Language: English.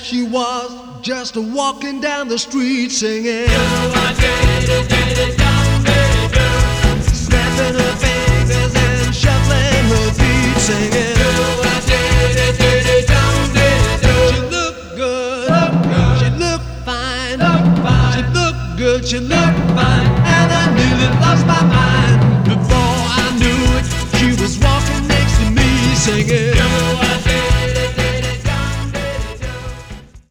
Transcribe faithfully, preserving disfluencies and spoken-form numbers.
she was just walking down the street singing, snapping her fingers and shuffling her feet singing. She looked good, she looked fine, she looked good, she looked fine, and I nearly lost my mind.